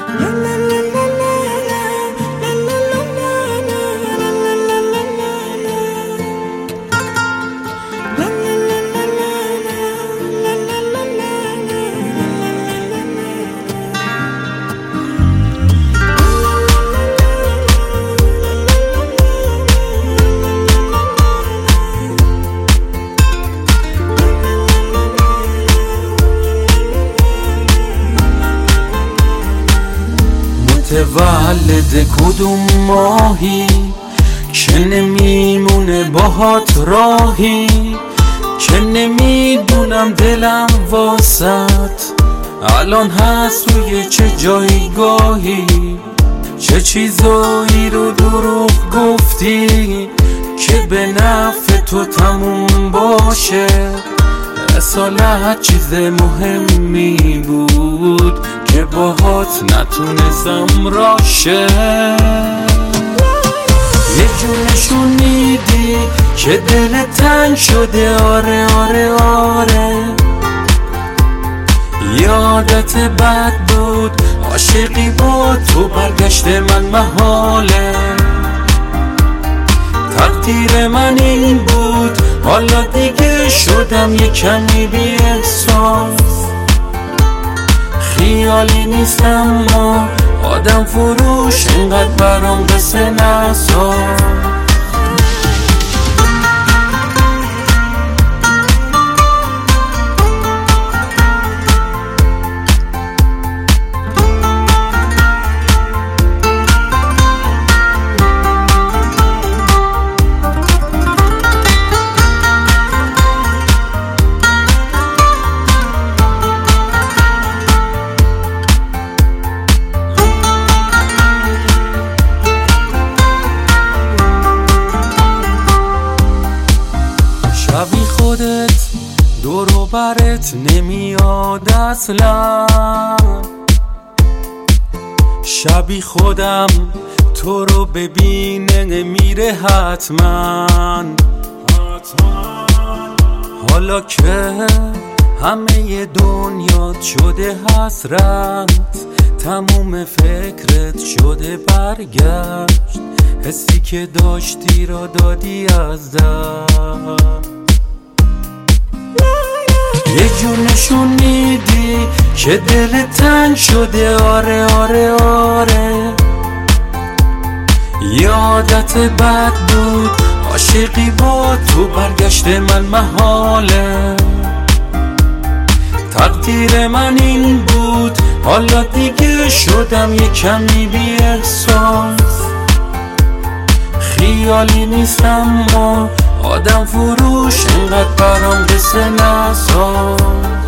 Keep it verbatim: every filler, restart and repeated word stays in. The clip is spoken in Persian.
متولد کدوم ماهی که نمیمونه باهات راهی، که نمیدونم دلم واسط الان هست روی چه جایگاهی، چه چیزایی رو دروغ گفتی که به نفع تو تموم باشه. رسالت چیز مهمی بود که باهات نتونستم راشه. یه جور نشون میدی که دل تنگ شده، آره آره آره. یادت بد بود عاشقی با تو برگشت من محاله. تقدیر من این بود حالا دیگه شدم یه کمی بی احساس. خیالی نیستم ما آدم فروش اینقدر برام قصه نساز. شبی خودت دور و برت نمیاد اصلا، شبی خودم تو رو ببینه میره حتما. حالا که همه دنیات شده حسرت، تموم فکرت شده برگشت، حسی که داشتی را دادی از دست. یه جور نشون میدی که دل تنگ شده، آره آره آره. یادت بد بود عاشقی با تو برگشت من محاله. تقدیر من این بود حالا دیگه شدم یه کمی بی احساس. خیالی نیستم ما آدم فروش اینقدر برام قصه نساز.